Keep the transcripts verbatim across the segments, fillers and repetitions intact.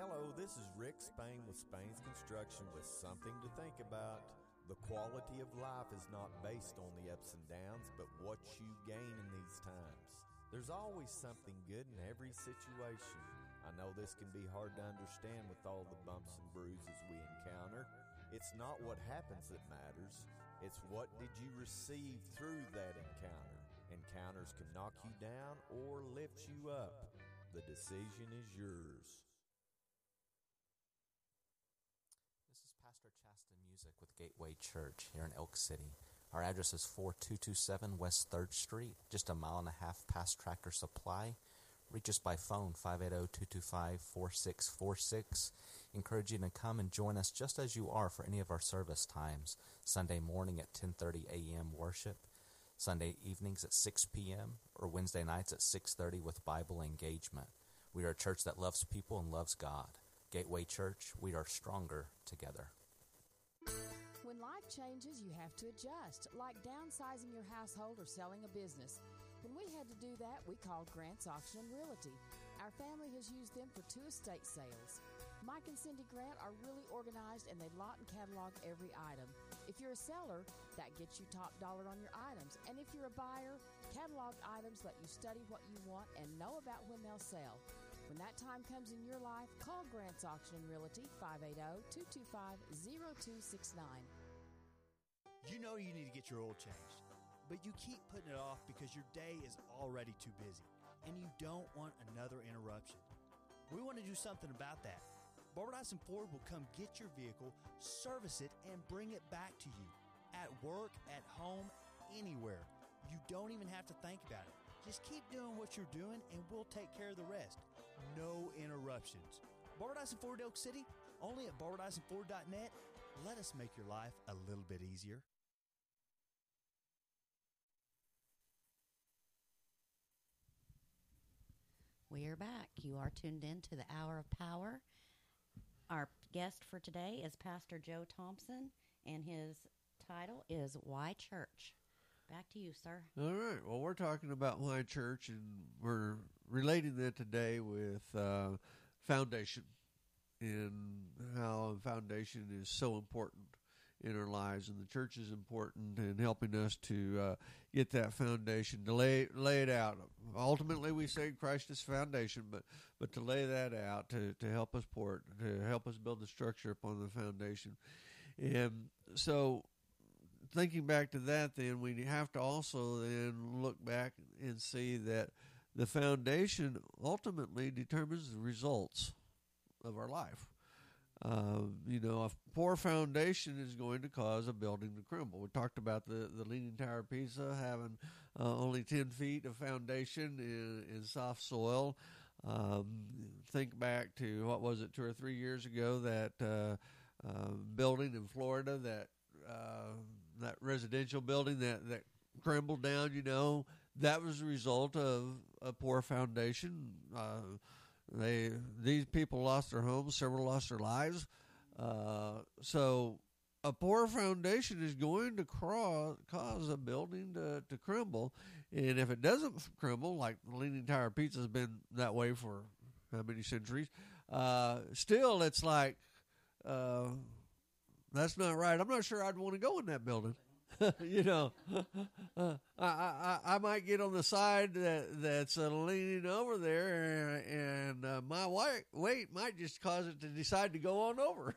Hello, this is Rick Spain with Spain's Construction with something to think about. The quality of life is not based on the ups and downs, but what you gain in these times. There's always something good in every situation. I know this can be hard to understand with all the bumps and bruises we encounter. It's not what happens that matters. It's what did you receive through that encounter. Encounters can knock you down or lift you up. The decision is yours. This is Pastor Chaston Music with Gateway Church here in Elk City. Our address is forty-two twenty-seven West third Street, just a mile and a half past Tractor Supply. Reach us by phone, five eight zero, two two five, four six four six. Encourage you to come and join us just as you are for any of our service times. Sunday morning at ten thirty a.m. worship, Sunday evenings at six p.m., or Wednesday nights at six thirty with Bible engagement. We are a church that loves people and loves God. Gateway Church, we are stronger together. When life changes, you have to adjust, like downsizing your household or selling a business. When we had to do that, we called Grant's Auction and Realty. Our family has used them for two estate sales. Mike and Cindy Grant are really organized, and they lot and catalog every item. If you're a seller, that gets you top dollar on your items. And if you're a buyer, catalog items let you study what you want and know about when they'll sell. When that time comes in your life, call Grant's Auction and Realty, five eight zero, two two five, zero two six nine. You know you need to get your oil changed, but you keep putting it off because your day is already too busy, and you don't want another interruption. We want to do something about that. Barbara Dyson Ford will come get your vehicle, service it, and bring it back to you. At work, at home, anywhere. You don't even have to think about it. Just keep doing what you're doing, and we'll take care of the rest. No interruptions. Barbara Dyson Ford Elk City, only at barbara dyson ford dot net. Let us make your life a little bit easier. We are back. You are tuned in to the Hour of Power. Our guest for today is Pastor Joe Thompson, and his title is Why Church? Back to you, sir. All right. Well, we're talking about why church, and we're relating that today with uh, foundation and how foundation is so important in our lives, and the church is important in helping us to uh, get that foundation, to lay, lay it out. Ultimately, we say Christ is foundation, but but to lay that out, to, to help us pour it, to help us build the structure upon the foundation. And so thinking back to that, then, we have to also then look back and see that the foundation ultimately determines the results of our life. Uh, you know, a poor foundation is going to cause a building to crumble. We talked about the, the Leaning Tower of Pisa having uh, only ten feet of foundation in, in soft soil. Um, think back to, what was it, two or three years ago, that uh, uh, building in Florida, that uh, that residential building that, that crumbled down, you know, that was a result of a poor foundation. Uh They these people lost their homes, several lost their lives. Uh, so a poor foundation is going to craw, cause a building to, to crumble. And if it doesn't crumble, like the Leaning Tower of Pisa has been that way for how many centuries, uh, still it's like, uh, that's not right. I'm not sure I'd want to go in that building. you know, uh, I, I I might get on the side that that's uh, leaning over there, and uh, my weight weight might just cause it to decide to go on over.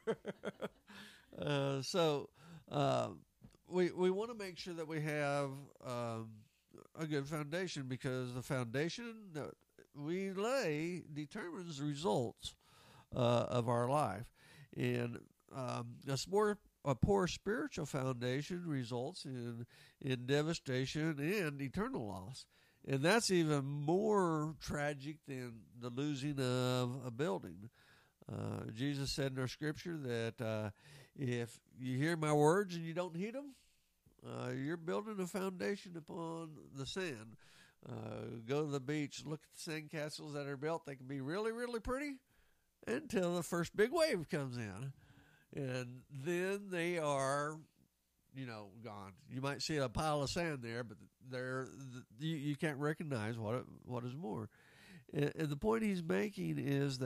uh, so uh, we we want to make sure that we have um, a good foundation, because the foundation that we lay determines the results uh, of our life, and um, a more A poor spiritual foundation results in in devastation and eternal loss. And that's even more tragic than the losing of a building. Uh, Jesus said in our scripture that uh, if you hear my words and you don't heed them, uh, you're building a foundation upon the sand. Uh, go to the beach, look at the sand castles that are built. They can be really, really pretty until the first big wave comes in. And then they are, you know, gone. You might see a pile of sand there, but they're, you, you can't recognize what what is more. And, and the point he's making is that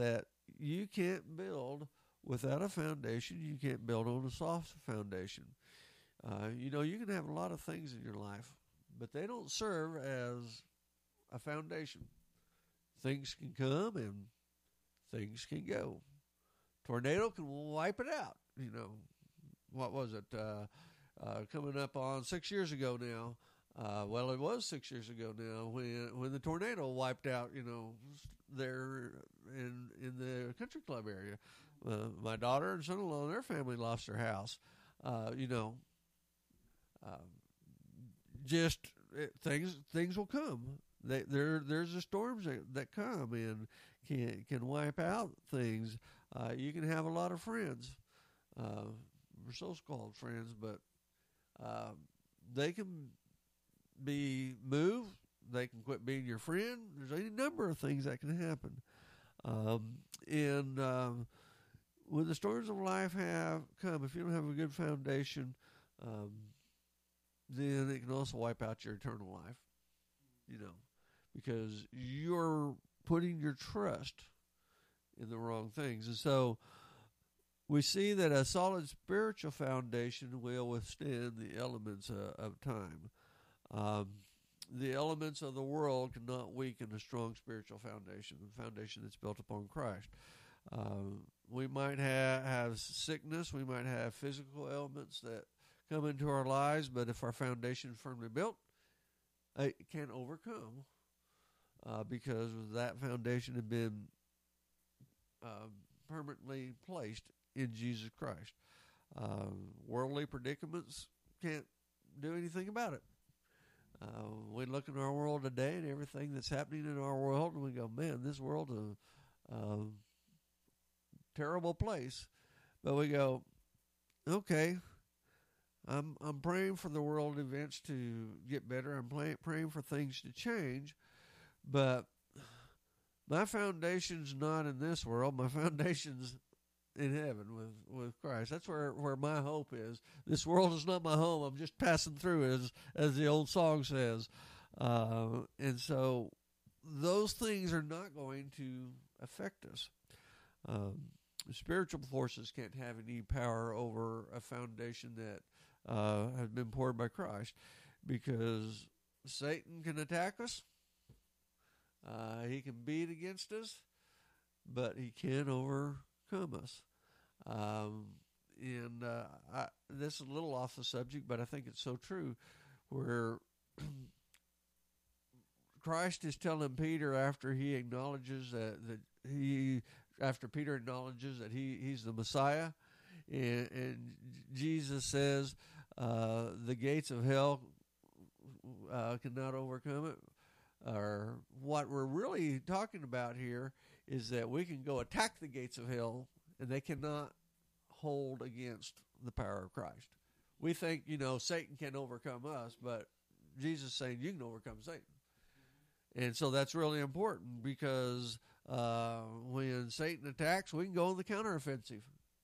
you can't build without a foundation. You can't build on a soft foundation. Uh, you know, you can have a lot of things in your life, but they don't serve as a foundation. Things can come and things can go. Tornado can wipe it out. You know, what was it? Uh, uh, coming up on six years ago now. Uh, well, it was six years ago now when when the tornado wiped out, you know, there in in the country club area. Uh, my daughter and son-in-law and their family lost their house. Uh, you know, uh, just it, things things will come. They, there there's the storms that, that come and can can wipe out things. Uh, you can have a lot of friends, uh, so-called friends, but uh, they can be moved. They can quit being your friend. There's any number of things that can happen. Um, and um, when the storms of life have come, if you don't have a good foundation, um, then it can also wipe out your eternal life, you know, because you're putting your trust in the wrong things. And so we see that a solid spiritual foundation will withstand the elements uh, of time. Um, the elements of the world cannot weaken a strong spiritual foundation, the foundation that's built upon Christ. Uh, we might have, have sickness, we might have physical ailments that come into our lives, but if our foundation is firmly built, it can overcome uh, because that foundation had been uh, permanently placed in Jesus Christ. Uh, worldly predicaments can't do anything about it. Uh, we look in our world today and everything that's happening in our world, and we go, man, this world is a, a terrible place. But we go, okay, I'm I'm praying for the world events to get better. I'm play, praying for things to change, but my foundation's not in this world. My foundation's in heaven with, with Christ. That's where, where my hope is. This world is not my home. I'm just passing through, as as the old song says. Uh, and so those things are not going to affect us. Um, spiritual forces can't have any power over a foundation that uh, has been poured by Christ, because Satan can attack us. Uh, he can beat against us, but he can't overcome us. Um, and uh, I, this is a little off the subject, but I think it's so true, where Christ is telling Peter after he acknowledges that, that he, after Peter acknowledges that he, he's the Messiah, and, and Jesus says uh, the gates of hell uh, cannot overcome it. Or what we're really talking about here is that we can go attack the gates of hell, and they cannot hold against the power of Christ. We think, you know, Satan can overcome us, but Jesus is saying you can overcome Satan. And so that's really important, because uh, when Satan attacks, we can go on the counteroffensive.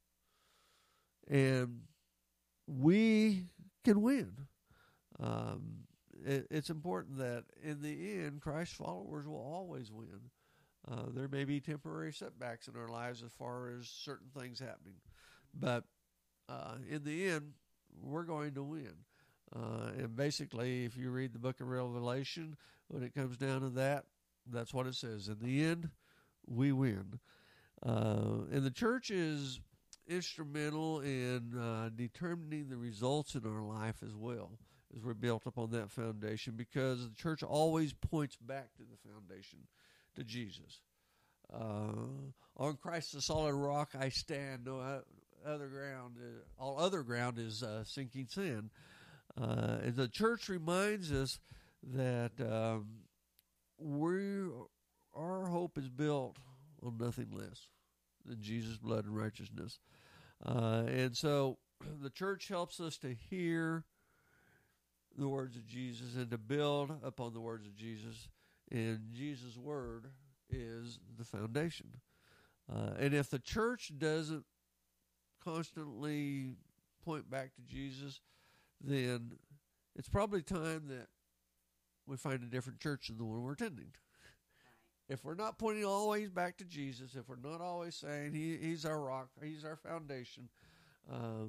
And we can win. Um, it, it's important that in the end, Christ's followers will always win. Uh, there may be temporary setbacks in our lives as far as certain things happening. But uh, in the end, we're going to win. Uh, and basically, if you read the book of Revelation, when it comes down to that, that's what it says. In the end, we win. Uh, and the church is instrumental in uh, determining the results in our life as well, as we're built upon that foundation, because the church always points back to the foundation, to Jesus. Uh, on Christ the solid rock I stand, no other ground, uh, all other ground is uh, sinking sand. Uh, and the church reminds us that um, we, our hope is built on nothing less than Jesus' blood and righteousness. Uh, and so the church helps us to hear the words of Jesus and to build upon the words of Jesus. And Jesus' word is the foundation. Uh, and if the church doesn't constantly point back to Jesus, then it's probably time that we find a different church than the one we're attending. if we're not pointing always back to Jesus, if we're not always saying he, He's our rock, He's our foundation, um,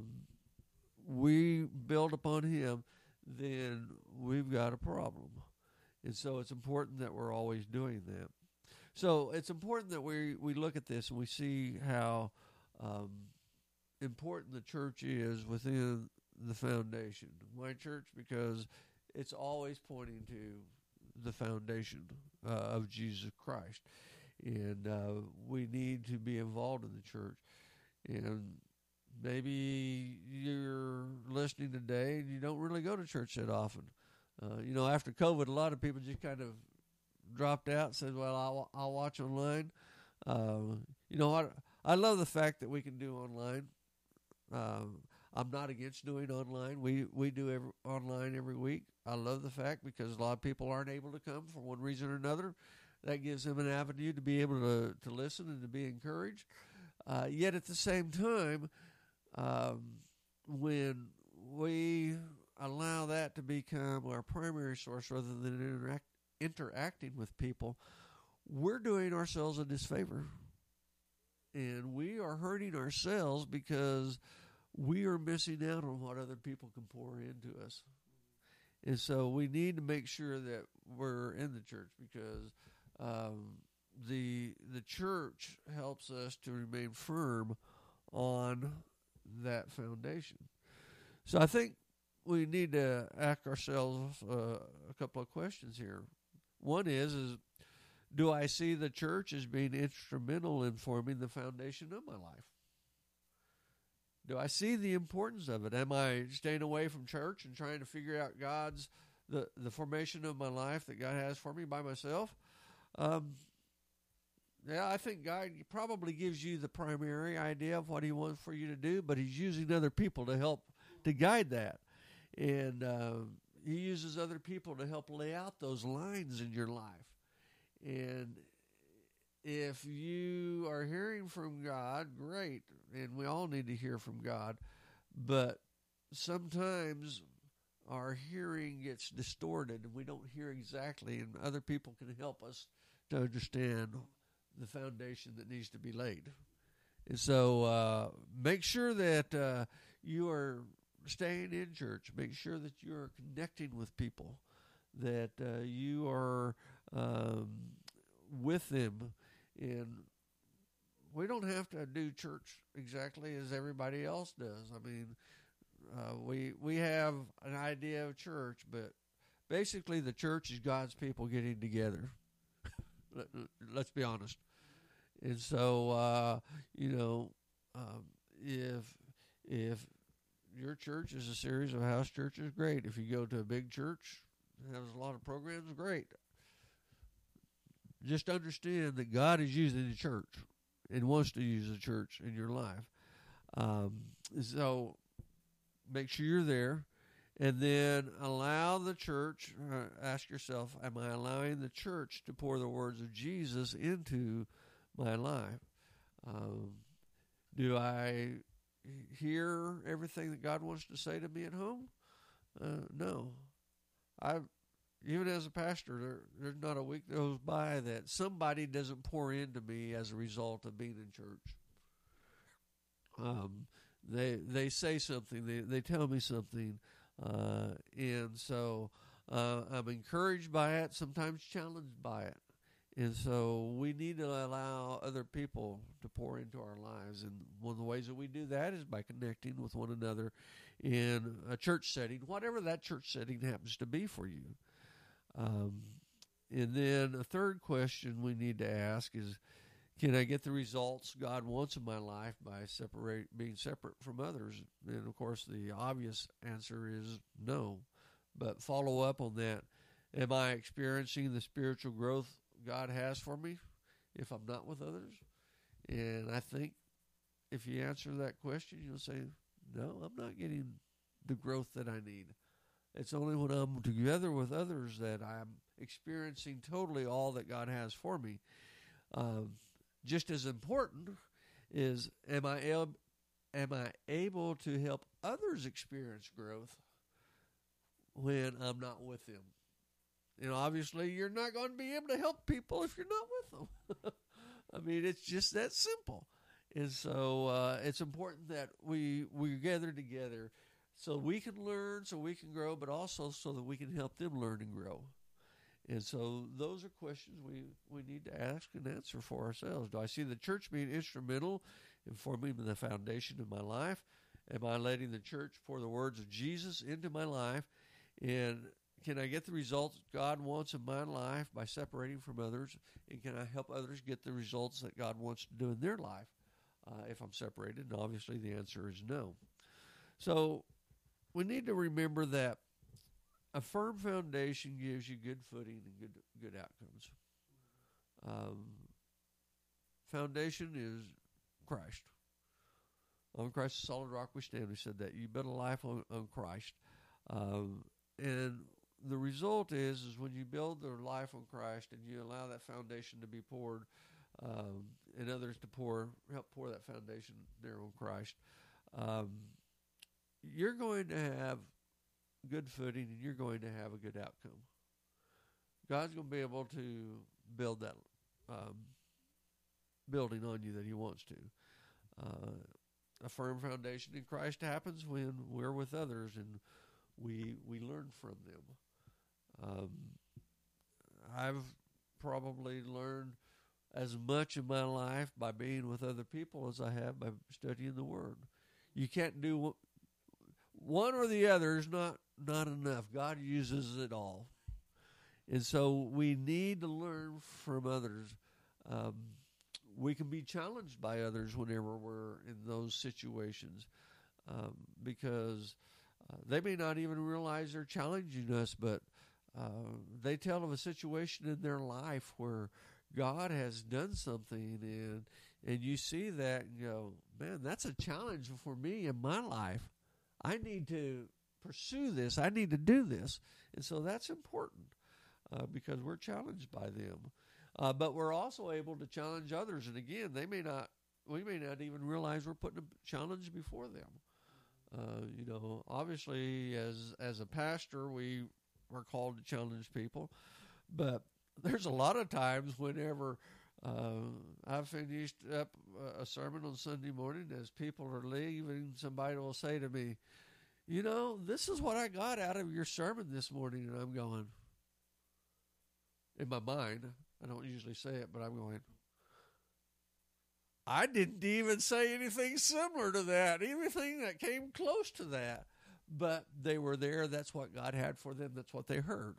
we build upon Him, then we've got a problem. And so it's important that we're always doing that. So it's important that we, we look at this and we see how um, important the church is within the foundation. Why church? Because it's always pointing to the foundation uh, of Jesus Christ. And uh, we need to be involved in the church. And maybe you're listening today and you don't really go to church that often. Uh, you know, after COVID, a lot of people just kind of dropped out and said, well, I'll, I'll watch online. Uh, you know, I, I love the fact that we can do online. Uh, I'm not against doing online. We we do every, online every week. I love the fact because a lot of people aren't able to come for one reason or another. That gives them an avenue to be able to, to listen and to be encouraged. Uh, yet at the same time, um, when we allow that to become our primary source rather than interact, interacting with people, we're doing ourselves a disfavor. And we are hurting ourselves because we are missing out on what other people can pour into us. And so we need to make sure that we're in the church because um, the the church helps us to remain firm on that foundation. So I think we need to ask ourselves uh, a couple of questions here. One is, is do I see the church as being instrumental in forming the foundation of my life? Do I see the importance of it? Am I staying away from church and trying to figure out God's, the, the formation of my life that God has for me by myself? Um, yeah, I think God probably gives you the primary idea of what He wants for you to do, but He's using other people to help to guide that. And uh, He uses other people to help lay out those lines in your life. And if you are hearing from God, great, and we all need to hear from God, but sometimes our hearing gets distorted and we don't hear exactly, and other people can help us to understand the foundation that needs to be laid. And so uh, make sure that uh, you are staying in church. Make sure that you are connecting with people, that uh, you are um, with them. And we don't have to do church exactly as everybody else does. I mean, uh, we we have an idea of church, but basically the church is God's people getting together. Let, let's be honest. And so, uh, you know, um, if if your church is a series of house churches, great. If you go to a big church that has a lot of programs, great. Just understand that God is using the church and wants to use the church in your life. Um, so make sure you're there, and then allow the church, uh, ask yourself, am I allowing the church to pour the words of Jesus into my life? Um, do I hear everything that God wants to say to me at home? Uh, no. I, even as a pastor, there, there's not a week that goes by that somebody doesn't pour into me as a result of being in church. Um, they they say something, they they tell me something, uh, and so uh, I'm encouraged by it, sometimes challenged by it. And so we need to allow other people to pour into our lives. And one of the ways that we do that is by connecting with one another in a church setting, whatever that church setting happens to be for you. Um, and then a third question we need to ask is, can I get the results God wants in my life by separate, being separate from others? And, of course, the obvious answer is no. But follow up on that. Am I experiencing the spiritual growth God has for me if I'm not with others? And I think if you answer that question, you'll say, no, I'm not getting the growth that I need. It's only when I'm together with others that I'm experiencing totally all that God has for me. Um, just as important is, am I able, am I able to help others experience growth when I'm not with them? you know, obviously you're not going to be able to help people if you're not with them. I mean, it's just that simple. And so uh, it's important that we we gather together so we can learn, so we can grow, but also so that we can help them learn and grow. And so those are questions we, we need to ask and answer for ourselves. Do I see the church being instrumental in forming the foundation of my life? Am I letting the church pour the words of Jesus into my life? And can I get the results God wants in my life by separating from others? And can I help others get the results that God wants to do in their life uh, if I'm separated? And obviously the answer is no. So we need to remember that a firm foundation gives you good footing and good good outcomes. Um, foundation is Christ. On Christ, the solid rock we stand. We said that. You build a life on, on Christ. Um, and the result is, is when you build their life on Christ and you allow that foundation to be poured um, and others to pour, help pour that foundation there on Christ, um, you're going to have good footing and you're going to have a good outcome. God's going to be able to build that um, building on you that he wants to. Uh, a firm foundation in Christ happens when we're with others and we we learn from them. Um, I've probably learned as much in my life by being with other people as I have by studying the Word. You can't do one or the other is not, not enough. God uses it all. And so we need to learn from others. Um, we can be challenged by others whenever we're in those situations um, because uh, they may not even realize they're challenging us, but uh, they tell of a situation in their life where God has done something, and and you see that and go, man, that's a challenge for me in my life. I need to pursue this. I need to do this. And so that's important uh, because we're challenged by them. Uh, but we're also able to challenge others. And again, they may not, we may not even realize we're putting a challenge before them. Uh, you know, obviously as, as a pastor, we are called to challenge people, but there's a lot of times whenever uh, I've finished up a sermon on Sunday morning, as people are leaving, somebody will say to me, you know, this is what I got out of your sermon this morning. And I'm going, in my mind, I don't usually say it, but I'm going, I didn't even say anything similar to that, anything that came close to that. But they were there. That's what God had for them. That's what they heard.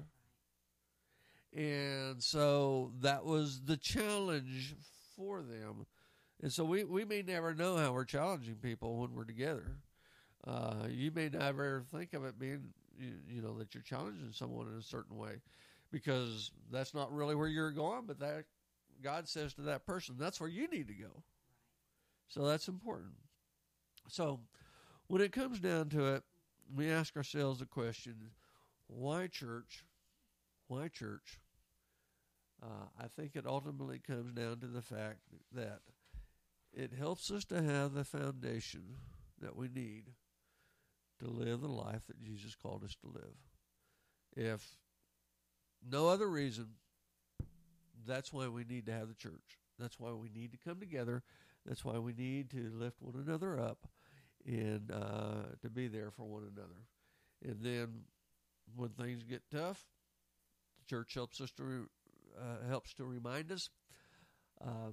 And so that was the challenge for them. And so we, we may never know how we're challenging people when we're together. Uh, you may never think of it being, you, you know, that you're challenging someone in a certain way because that's not really where you're going, but that God says to that person, that's where you need to go. So that's important. So when it comes down to it, we ask ourselves the question, why church? Why church? Uh, I think it ultimately comes down to the fact that it helps us to have the foundation that we need to live the life that Jesus called us to live. If no other reason, that's why we need to have the church. That's why we need to come together. That's why we need to lift one another up and uh, to be there for one another. And then when things get tough, the church helps us to re- uh, helps to remind us um,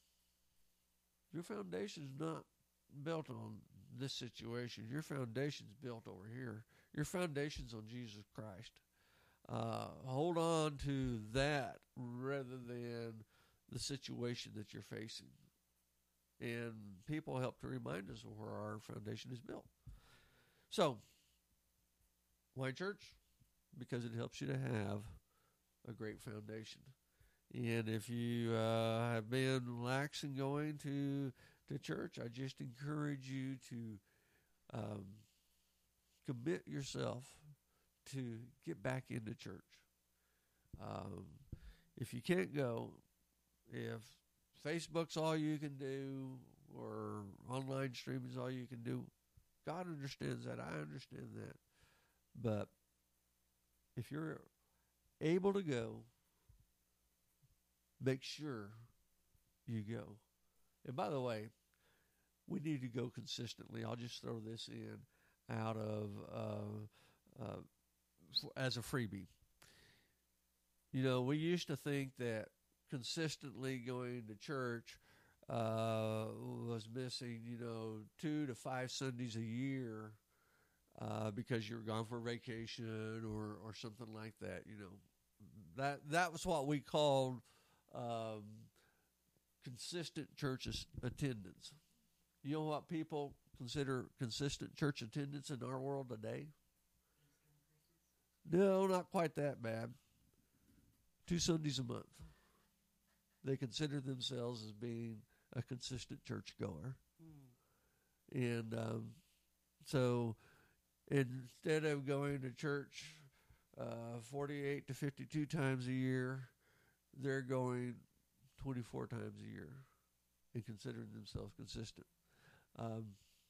your foundation is not built on this situation. Your foundation's built over here. Your foundation's on Jesus Christ. Uh, hold on to that rather than the situation that you're facing. And people help to remind us of where our foundation is built. So, why church? Because it helps you to have a great foundation. And if you uh, have been lax in going to to church, I just encourage you to um, commit yourself to get back into church. Um, if you can't go, if Facebook's all you can do or online streaming is all you can do, God understands that. I understand that. But if you're able to go, make sure you go. And by the way, we need to go consistently. I'll just throw this in out of uh, uh, f- as a freebie. You know, we used to think that consistently going to church uh, was missing, you know, two to five Sundays a year uh, because you were gone for vacation or, or something like that. You know, that that was what we called um, consistent church attendance. You know what people consider consistent church attendance in our world today? No, not quite that bad. Two Sundays a month. They consider themselves as being a consistent churchgoer. Mm. And um, so instead of going to church uh, forty-eight to fifty-two times a year, they're going twenty-four times a year and considering themselves consistent. Um,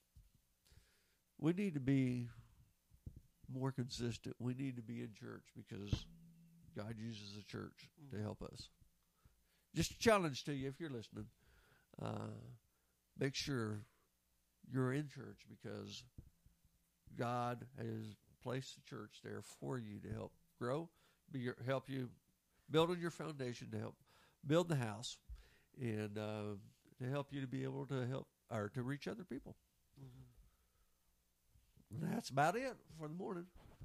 we need to be more consistent. We need to be in church because God uses the church mm. to help us. Just a challenge to you if you're listening. Uh, make sure you're in church because God has placed the church there for you to help grow, be your, help you build on your foundation, to help build the house, and uh, to help you to be able to help or to reach other people. Mm-hmm. That's about it for the morning.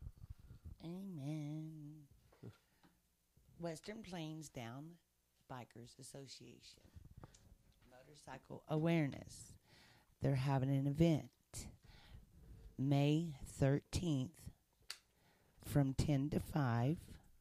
Amen. Western Plains Down Bikers Association Motorcycle Awareness. They're having an event May thirteenth from ten to five,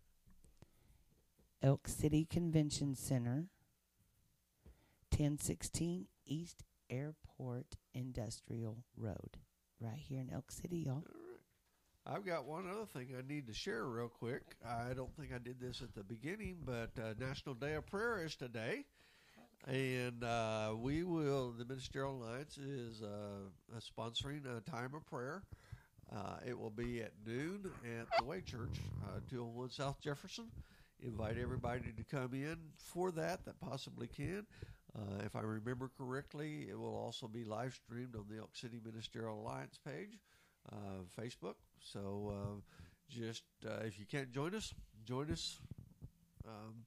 Elk City Convention Center, ten sixteen East Airport Industrial Road, right here in Elk City, y'all. I've got one other thing I need to share real quick. I don't think I did this at the beginning, but uh, National Day of Prayer is today. And uh, we will, the Ministerial Alliance is uh, sponsoring a time of prayer. Uh, it will be at noon at the Way Church, uh, two oh one South Jefferson. Invite everybody to come in for that that possibly can. Uh, if I remember correctly, it will also be live streamed on the Elk City Ministerial Alliance page. Uh, Facebook. So uh, just uh, if you can't join us, join us um,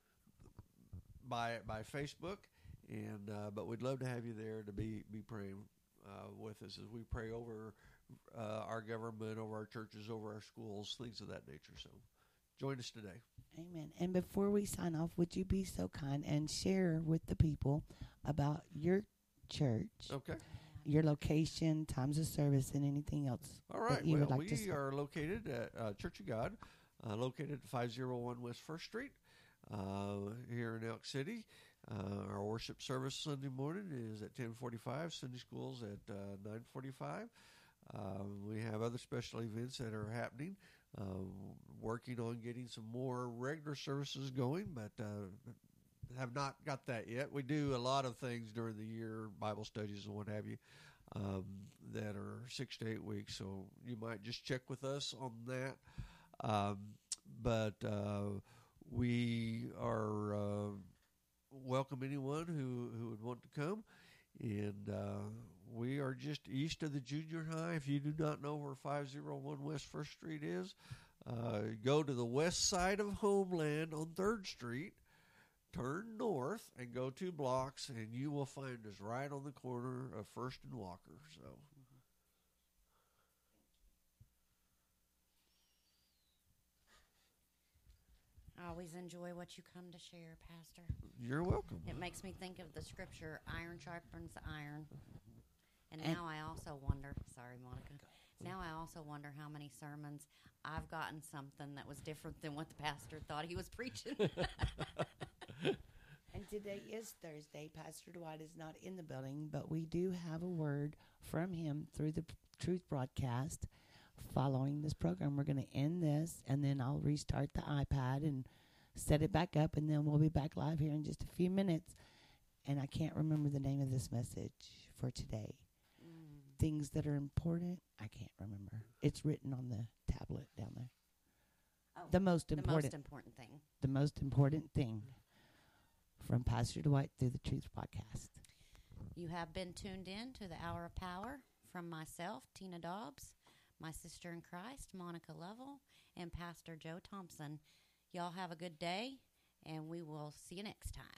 by by Facebook. And uh, but we'd love to have you there to be be praying uh, with us as we pray over uh, our government, over our churches, over our schools, things of that nature. So join us today. Amen. And before we sign off, would you be so kind and share with the people about your church? Okay. Your location, times of service, and anything else. All right. That you well, would like we to say. are located at uh, Church of God, uh, located at five oh one West First Street uh, here in Elk City. Uh, our worship service Sunday morning is at ten forty-five. Sunday school's at uh, nine forty-five. Uh, we have other special events that are happening. Uh, working on getting some more regular services going, but uh, have not got that yet. We do a lot of things during the year, Bible studies and what have you, um, that are six to eight weeks. So you might just check with us on that. Um, but uh, we are uh, welcome anyone who, who would want to come. And uh, we are just east of the junior high. If you do not know where five oh one West First Street is, uh, go to the west side of Homeland on third Street. Turn north and go two blocks, and you will find us right on the corner of First and Walker. So, I always enjoy what you come to share, Pastor. You're welcome. It makes me think of the scripture, iron sharpens iron. And, And now I also wonder, sorry, Monica, now I also wonder how many sermons I've gotten something that was different than what the pastor thought he was preaching. And today is Thursday. Pastor Dwight is not in the building, but we do have a word from him through the Truth broadcast. Following this program, we're going to end this, and then I'll restart the iPad and set it back up, and then we'll be back live here in just a few minutes. And I can't remember the name of this message for today. Mm. Things that are important, I can't remember. It's written on the tablet down there. Oh, The most the important, most important thing. the most important thing from Pastor Dwight through the Truth Podcast. You have been tuned in to the Hour of Power from myself, Tina Dobbs, my sister in Christ, Monica Lovell, and Pastor Joe Thompson. Y'all have a good day, and we will see you next time.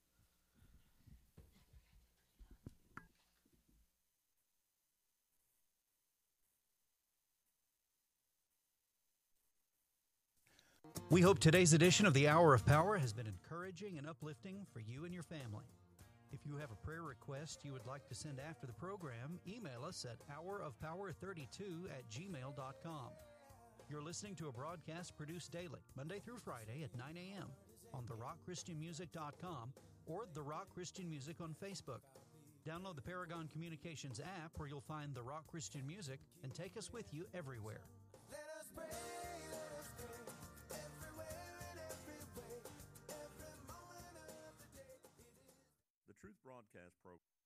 We hope today's edition of the Hour of Power has been encouraging and uplifting for you and your family. If you have a prayer request you would like to send after the program, email us at hour of power thirty-two at gmail dot com. You're listening to a broadcast produced daily, Monday through Friday at nine a.m. on the rock christian music dot com or The Rock Christian Music on Facebook. Download the Paragon Communications app where you'll find The Rock Christian Music and take us with you everywhere. Let us pray, let us pray, everywhere and every way, every moment of the day. It is The Truth Broadcast Program.